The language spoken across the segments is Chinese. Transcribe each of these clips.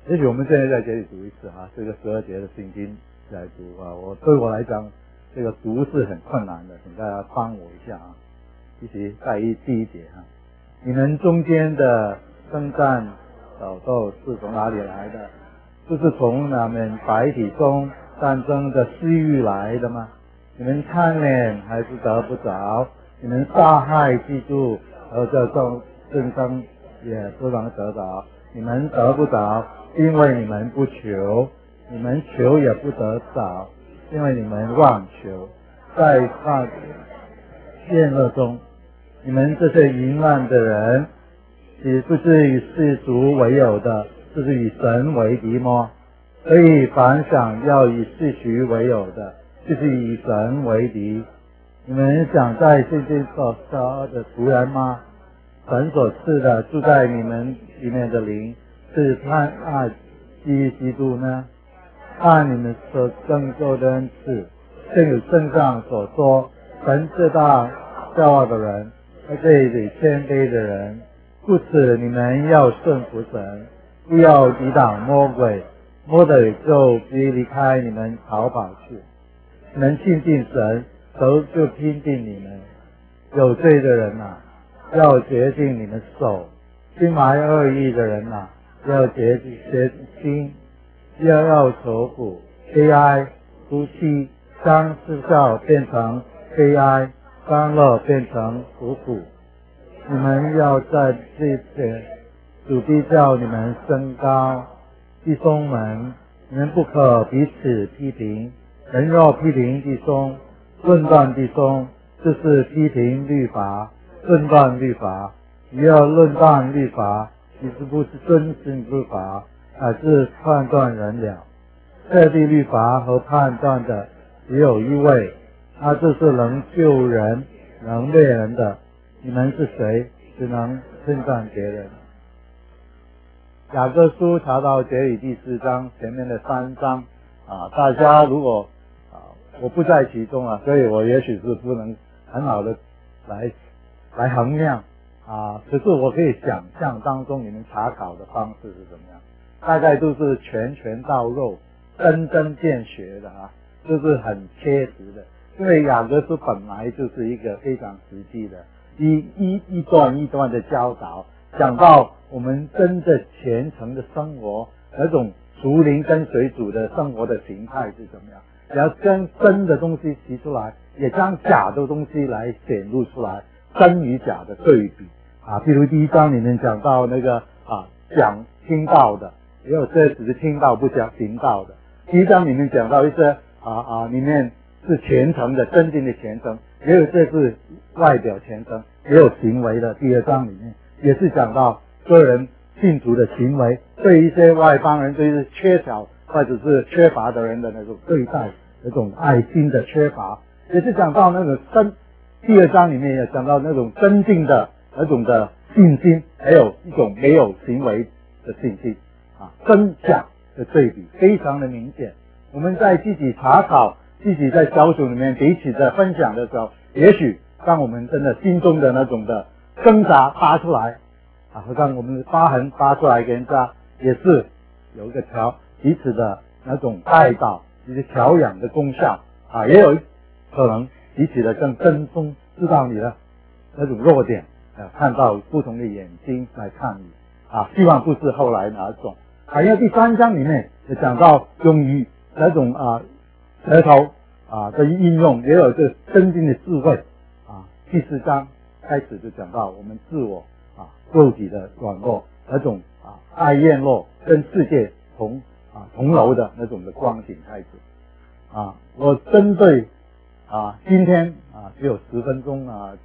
也许我们现在在这里读一次这个12节的圣经来读对我来讲，这个读是很困难的，请大家帮我一下一起在第一节你们中间的征战挑逗是从哪里来的？就是从你们百体中战争的私欲来的吗？你们贪恋还是得不着？你们杀害嫉妒，而这争争也不能得着。你们得不着，因为你们不求；你们求也不得着，因为你们妄求。在宴乐中，你们这些淫乱的人，岂不是与世俗为友的，就是与神为敌吗？所以凡想要与世俗为友的，就是与神为敌。你们想在圣经所说的仆人吗？神所赐的住在你们里面的灵，是盼爱基督呢？按你们所更多的恩赐，正有圣上所说，神知道骄傲的人，在这里谦卑的人。故此你们要顺服神，不要抵挡魔鬼，魔鬼就必离开你们逃跑去。你们亲近神，手就亲近你们。有罪的人要洁净你们手；心怀恶意的人要洁心。要愁苦、悲哀、哭泣，将失笑变成悲哀，欢乐变成苦。你们要在这些主必叫你们升高。弟兄们，你们不可彼此批评。人若批评弟兄、论断弟兄，就是批评律法、论断律法。你要论断律法，你是不是遵行律法，乃是判断人了？设立律法和判断的只有一位，他就是能救人、能灭人的。你们是谁，只能称赞别人？雅各书查到这里第4章前面的3章大家如果我不在其中所以我也许是不能很好的来衡量可是我可以想象当中你们查考的方式是怎么样，大概都是拳到肉，针针见血的就是很切实的。因为雅各书本来就是一个非常实际的一段一段的教导，讲到我们真的虔诚的生活，那种属灵跟随主的生活的形态是怎么样，也要将真的东西提出来，也将假的东西来显露出来，真与假的对比譬如第1章里面讲到那个讲听到的，也有这只是听到不讲行道的。第1章里面讲到一些里面是虔诚的，真正的虔诚，也有这是外表虔诚，也有行为的。第2章里面也是讲到个人信主的行为，对一些外邦人，对一些缺少或者是缺乏的人的那种对待，那种爱心的缺乏，也是讲到那种第2章里面也讲到那种真正的那种的信心，还有一种没有行为的信心真假的对比非常的明显。我们在自己查考，自己在小组里面彼此的分享的时候，也许当我们真的心中的那种的挣扎发出来好像我们的疤痕发出来给人家，也是有一个彼此的那种带导以及调养的功效也有可能彼此的更跟踪，知道你的那种弱点看到不同的眼睛来看你希望不是后来哪种因为第3章里面也讲到用于那种舌头的应用，也有这真正的智慧第4章开始就讲到我们自我肉体的软弱，那种爱厌弱跟世界同楼的那种的光景开始我针对今天只有10分钟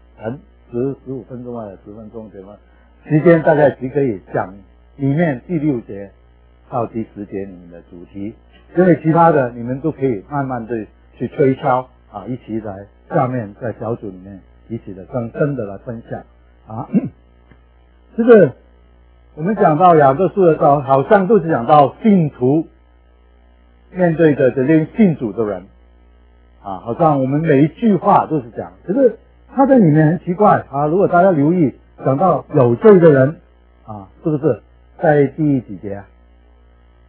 15分钟10分钟什么时间，大概只可以讲里面第6节到第10节里面的主题，因为其他的你们都可以慢慢的去推敲一起来下面在小组里面一起的更深的来分享这个我们讲到雅各书的时候，好像都是讲到信徒面对的这些信主的人好像我们每一句话都是讲，可是他在里面很奇怪如果大家留意讲到有罪的人是不是在第几节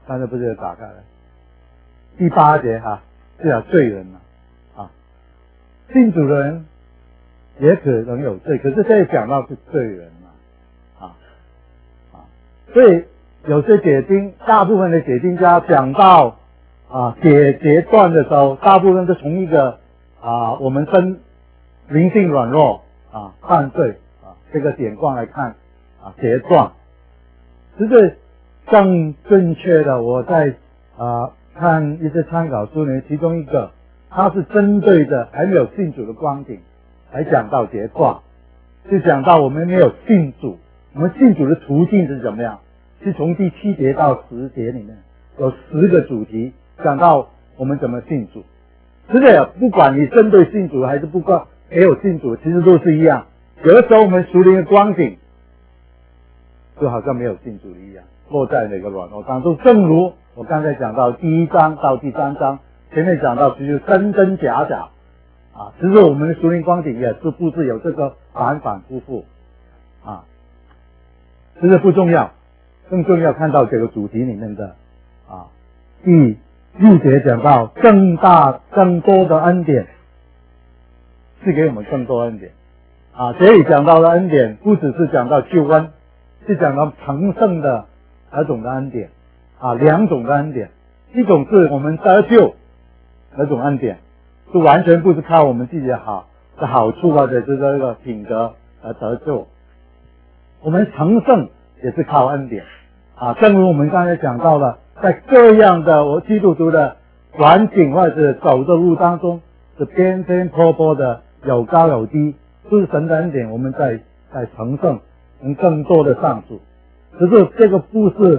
刚才不是打开了第8节哈，是讲罪人嘛啊，信主的人也可能有罪，可是这里讲到是罪人嘛所以有些解经，大部分的解经家讲到解断的时候，大部分是从一个我们分灵性软弱犯罪这个典况来看解断。其实更正确的，我在看一些参考书里面，其中一个它是针对的还没有信主的光景来讲到解断，就讲到我们没有信主，我们信主的途径是怎么样，是从第7节到10节里面有10个主题讲到我们怎么信主。这个不管你针对信主还是不管没有信主，其实都是一样。有的时候我们属灵的光景就好像没有信主一样，落在那个软弱当中。正如我刚才讲到第1章到第3章，前面讲到就是真真假假其实我们的属灵光景也是不是有这个反反复复其实不重要，更重要看到这个主题里面的第6节讲到更多的恩典，是给我们更多恩典这里讲到的恩典不只是讲到救恩，是讲到成圣的那种的恩典2种的恩典。一种是我们得救那种恩典，是完全不是靠我们自己的好处或者是这个品格而得救。我们成圣也是靠恩典正如我们刚才讲到了，在各样的我基督徒的环境或者是走的路当中，是颠颠簸簸的，有高有低，是神的恩典，我们在成圣能更多的上主。只是这个不是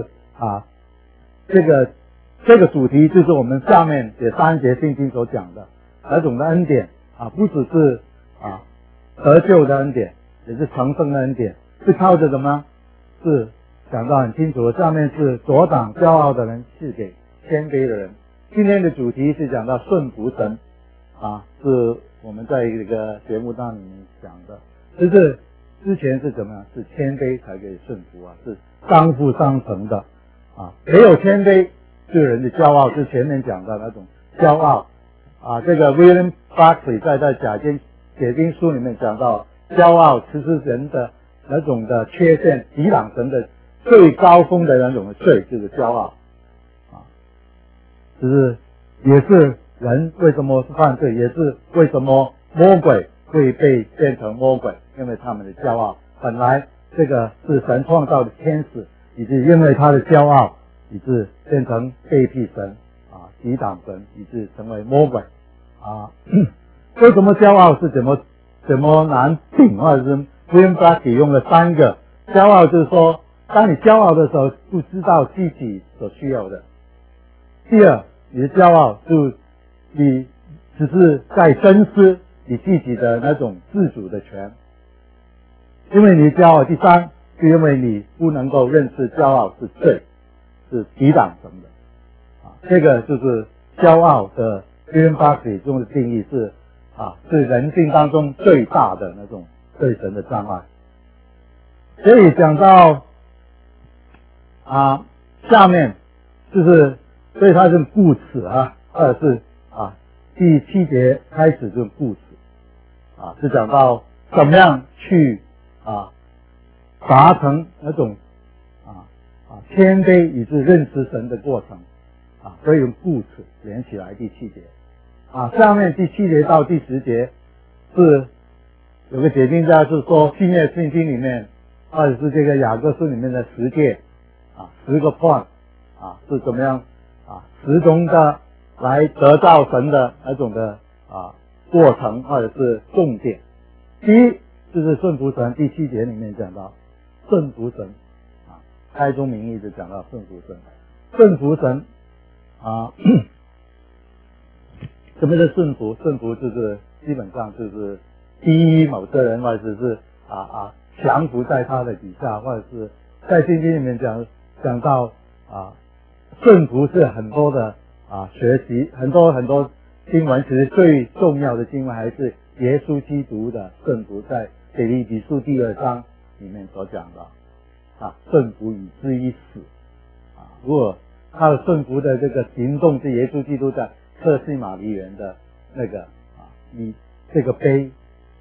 这个主题就是我们下面这3节圣经所讲的那种的恩典不只是得救的恩典，也是成圣的恩典，是靠着什么？是讲到很清楚，下面是阻挡骄傲的人赐给谦卑的人。今天的主题是讲到顺服神是我们在这个节目当里面讲的，就是之前是怎么样？是谦卑才可以顺服是相辅相成的没有谦卑对人的骄傲，是前面讲的那种骄傲这个 William Barclay 在解经书里面讲到，骄傲其实人的那种的缺陷，抵挡神的最高峰的那种的罪就是骄傲就是也是人为什么是犯罪，也是为什么魔鬼会被变成魔鬼，因为他们的骄傲。本来这个是神创造的天使，以致因为他的骄傲，以致变成背弃神抵挡神，以致成为魔鬼为什么骄傲是怎么难定，或者是 William Barclay 用了3个。骄傲就是说，当你骄傲的时候，不知道自己所需要的。第二，你的骄傲就你只是在珍视你自己的那种自主的权，因为你骄傲。第三，就因为你不能够认识骄傲是罪，是抵挡神的这个就是骄傲的 William Barclay 中的定义是是人性当中最大的那种对神的障碍。所以讲到下面就是所以它是故此或者是第7节开始就是故此是讲到怎么样去达成那种谦卑以致认识神的过程所以用故此连起来第7节下面第7节到第10节是有个解经家是说新约圣经里面或者是这个雅各书里面的10诫10个 point是怎么样10种的来得到神的那种的过程或者是重点。第一就是顺服神，第7节里面讲到顺服神开宗明义就讲到顺服神。顺服神什么是顺服？顺服就是基本上就是低某些人，或者是降服在他的底下，或者是在圣经里面讲到顺服是很多的学习，很多经文，其实最重要的经文还是耶稣基督的顺服，在腓立比书第2章里面所讲的顺服以至于死如果他的顺服的这个行动是耶稣基督在客西马尼园的那个你这个杯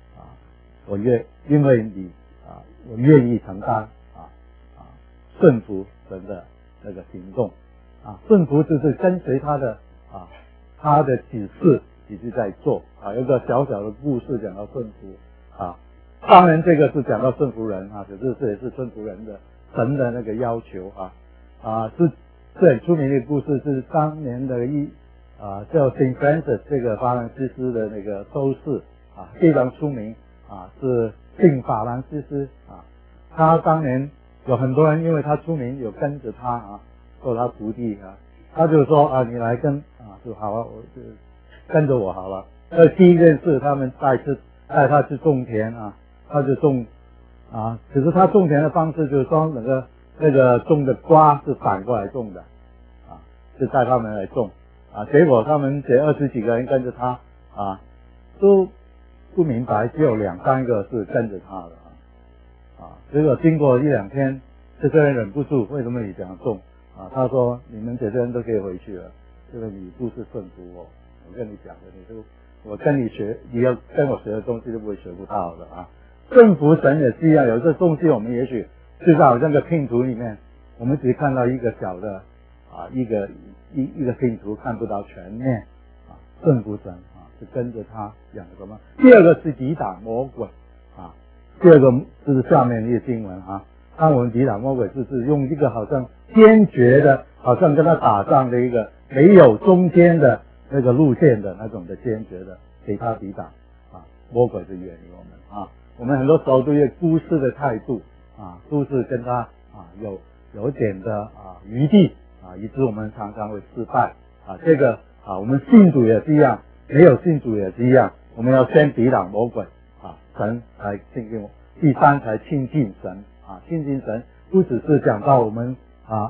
因为你我愿意承担顺服神的那个行动顺服就是跟随他的指示一直在做有个小小的故事讲到顺服当然这个是讲到顺服人可是这也是顺服人的神的那个要求是很出名的故事，是当年的叫 Saint Francis 这个法兰西斯的那个修士非常出名是圣法兰西斯他当年有很多人因为他出名有跟着他做他徒弟他就说你来就好我就跟着我好了。第一件事他们带他去种田他就种可是他种田的方式就是说那个种的瓜是反过来种的就带他们来种结果他们这20几个人跟着他都不明白，只有2-3个是跟着他的结果经过1-2天，这些人忍不住，为什么你这样种他说你们这些人都可以回去了，这个你不是顺服我跟你讲的，我跟你学，你要跟我学的东西都不会学不到的顺服神也是一样，有些东西我们也许就好像个拼图里面，我们只看到一个小的一个拼图，看不到全面顺服神是跟着他讲什么。第二个是抵挡魔鬼第二个就是下面一个经文当我们抵挡魔鬼就是用一个好像坚决的，好像跟他打仗的一个没有中间的那个路线的那种的坚决的给他抵挡魔鬼就远离我们我们很多时候都有孤视的态度都是跟他有点的余地以致我们常常会失败这个我们信主也是一样，没有信主也是一样，我们要先抵挡魔鬼神才亲近我。第三才亲近神亲近神不只是讲到我们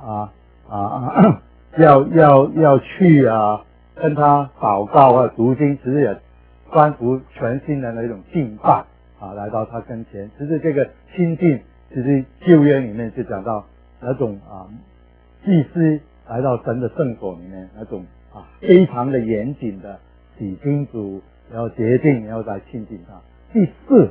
要去跟他祷告读经，其实也关乎全新的那种敬拜来到他跟前。其实这个亲近，其实旧约里面就讲到那种祭司来到神的圣所里面那种非常的严谨的洗清主，然后洁净，然后再亲近他。第4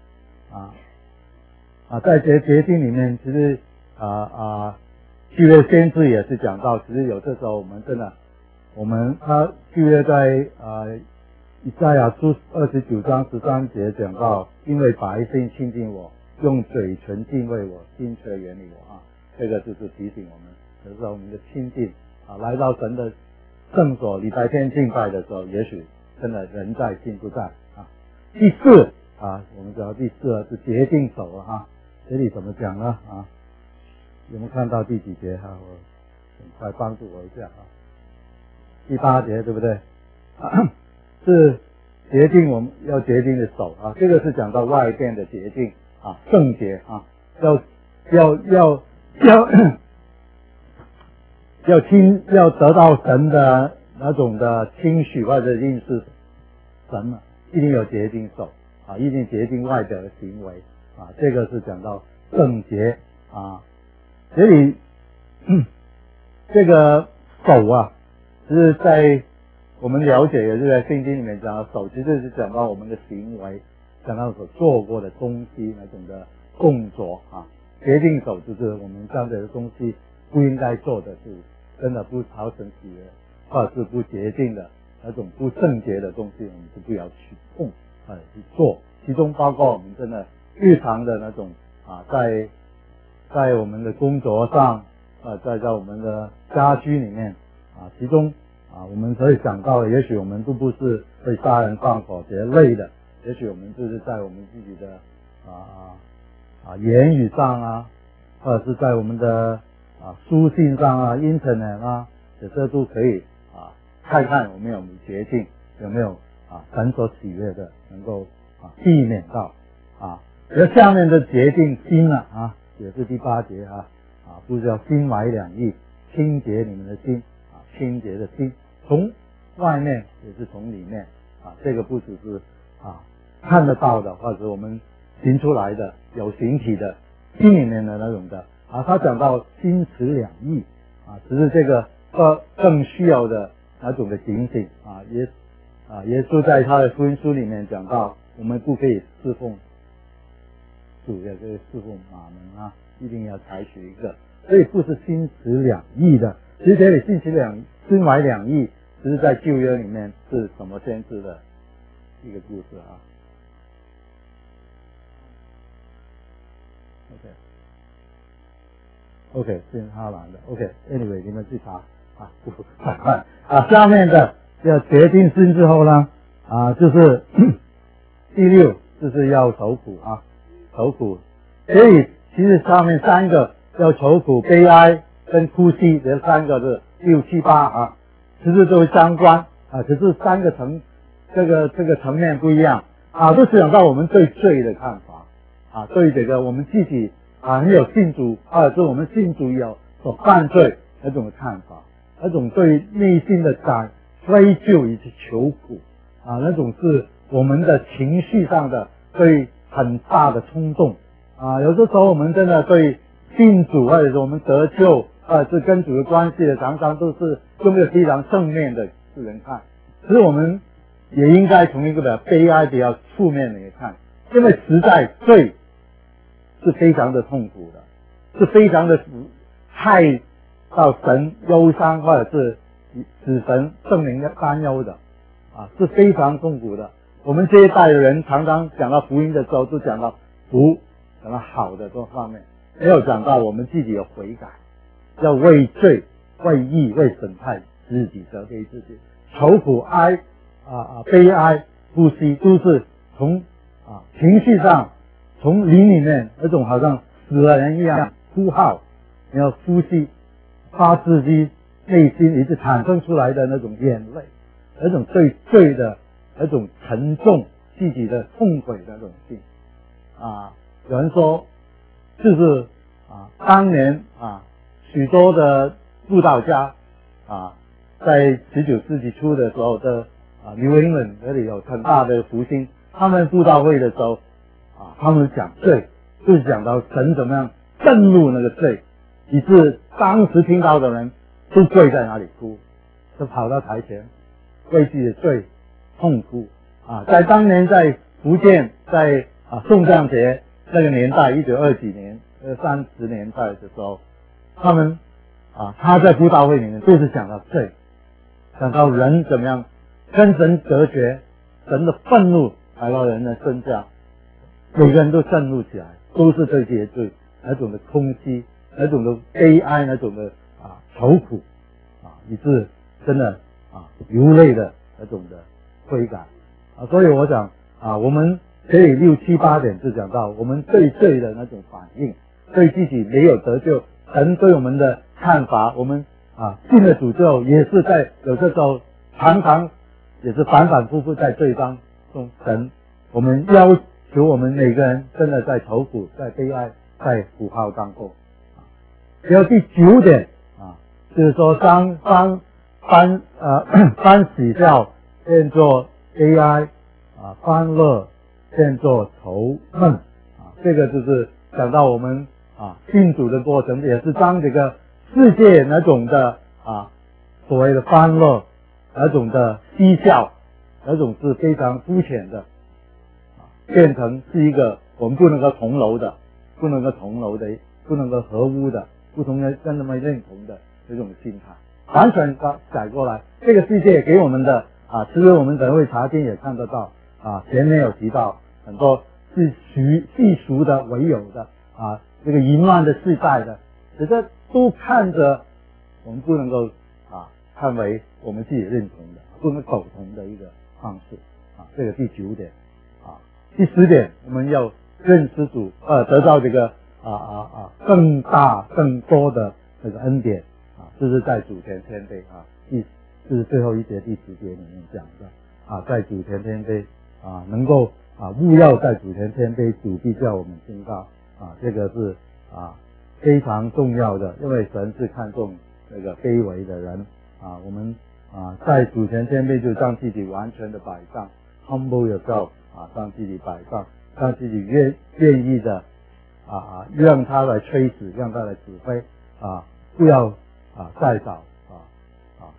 在洁净里面，其实旧约先知也是讲到，其实有的时候我们真的旧约在以赛亚书29章13节讲到，因为百姓亲近我，用嘴唇敬畏我，心却远离我这个就是提醒我们，有时候我们的亲近来到神的圣所，礼拜天敬拜的时候，也许真的人在心不在第4我们知道第4是洁净手这里怎么讲呢有没有看到第几节我很快帮助我一下第8节对不对是洁净，我们要洁净的手这个是讲到外边的洁净圣洁要得到神的那种的亲许或者认识神一定有洁净手一定洁净外表的行为这个是讲到圣洁这里这个手其实在我们了解也是在圣经里面讲到手，其实是讲到我们的行为，讲到所做过的东西那种的动作洁净手就是我们这样的东西不应该做的是真的不讨神喜悦，或者是不洁净的那种不圣洁的东西，我们是不要去碰去做，其中包括我们真的日常的那种在我们的工作上在我们的家居里面其中我们可以想到也许我们都不是会杀人放火这类的，也许我们就是在我们自己的言语上或者是在我们的书信上internet 这些都可以看看我们有没有洁净，有没有神所喜悦的能够避免到而下面的洁净心也是第8节不是要心怀2意，清洁你们的心清洁的心，从外面也是从里面这个不只是看得到的或者我们行出来的有形体的心里面的那种的他讲到心持2意只是这个更需要的那种的警醒啊。耶稣在他的福音书里面讲到，我们不可以侍奉主，也可以侍奉马门啊，一定要采取一个，所以不是心持两意的。其实这里心怀两意，只是在旧约里面是什么先知的一个故事啊。OK， 是哈兰的。OK，anyway， 你们去查啊，太快啊。下面的要决定心之后呢，就是第6，就是要愁苦啊，愁苦。所以其实上面3个要愁苦、悲哀跟哭泣，这3个是6、7、8啊，其实都相关啊，只是3个这个层面不一样啊，都是讲到我们对罪的看法啊，对这个我们自己没有信主，或者是我们信主有所犯罪那种看法，那种对内心的追究以及求苦啊，那种是我们的情绪上的对很大的冲动啊。有的时候我们真的对信主或者是我们得救是跟主的关系的，常常都是用一个非常正面的世人看，其实我们也应该从一个比较悲哀、比较负面的看，因为实在罪是非常的痛苦的，是非常的害到神忧伤，或者是使神圣灵的担忧的啊，是非常痛苦的。我们这一代的人常常讲到福音的时候，都讲到福，讲到好的这方面，没有讲到我们自己的悔改，要为罪、为义、为审判自己责备自己，愁苦、悲哀、呼吸，都是从情绪上，从灵里面那种好像死了人一样呼号，你要呼吸，发自己内心一直产生出来的那种眼泪，那种对罪的那种沉重，自己的痛悔的那种心有人说就是当年许多的布道家在19世纪初的时候的New England 那里有很大的福星，他们布道会的时候他们讲罪，就是讲到神怎么样震怒那个罪，以致当时听到的人都跪在那里哭，都跑到台前为自己的罪痛哭在当年在福建，在宋降节那个年代，1920几年30年代的时候，他们他在布道会里面就是讲到罪，讲到人怎么样跟神隔绝，神的愤怒来到人的身上，每个人都震怒起来，都是这些罪，那种的空虚，那种的悲哀，那种的愁苦以致真的流泪的那种的悔改所以我想我们可以6、7、8点就讲到我们对罪的那种反应，对自己没有得救，神对我们的看法，我们信了主之后也是在有的时候常常也是反反复复在罪当中，神我们要求我们每个人真的在愁苦，在悲哀，在苦号当中然后第9点就是说当喜笑变作悲哀欢乐变作愁闷这个就是讲到我们信主的过程，也是当这个世界那种的所谓的欢乐，那种的嬉笑，那种是非常肤浅的变成是一个我们不能够同楼的，不能够合污的，不同的跟他们认同的这种心态，完全改过来。这个世界给我们的其实我们等会查经也看得到前面有提到很多是世俗的为有的这个淫乱的世代的，只是都看着我们不能够看为我们自己认同的，不能苟同的一个方式这个第9点第10点我们要认识主得到这个更大更多的这个恩典这是在主前谦卑这是最后一节第10节里面讲的在主前谦卑能够务要在主前谦卑，主必叫我们信靠这个是非常重要的，因为神是看重这个卑微的人我们在主前谦卑就让自己完全的摆上 humble yourself让自己摆上，让自己愿意的让他来吹使，让他来指挥不要再找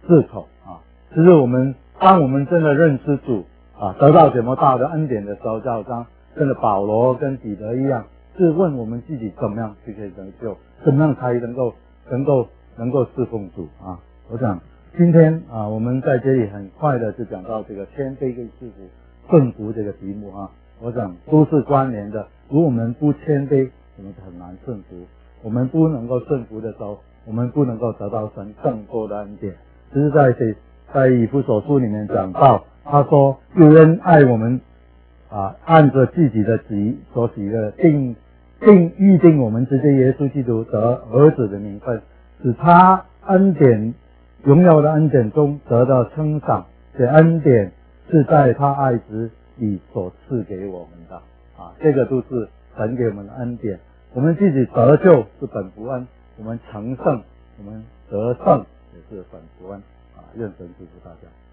是否啊。其实当我们真的认识主啊，得到这么大的恩典的时候，就好像真的保罗跟彼得一样，是问我们自己怎么样去可以成就，怎么样才能够侍奉主啊。我想今天啊，我们在这里很快的就讲到这个谦卑跟顺服、顺服这个题目啊，我想都是关联的。如果我们不谦卑，我们很难顺服；我们不能够顺服的时候，我们不能够得到神更多的恩典。只是在以弗所书里面讲到，他说有人爱我们啊，按着自己的旨意所喜悦预定我们直接耶稣基督得儿子的名分，使他恩典荣耀的恩典中得到称赏。这恩典是在他爱子里所赐给我们的啊，这个都是神给我们的恩典。我们自己得救是本福恩，我们成圣，我们得胜也是本福恩啊，愿神祝福大家。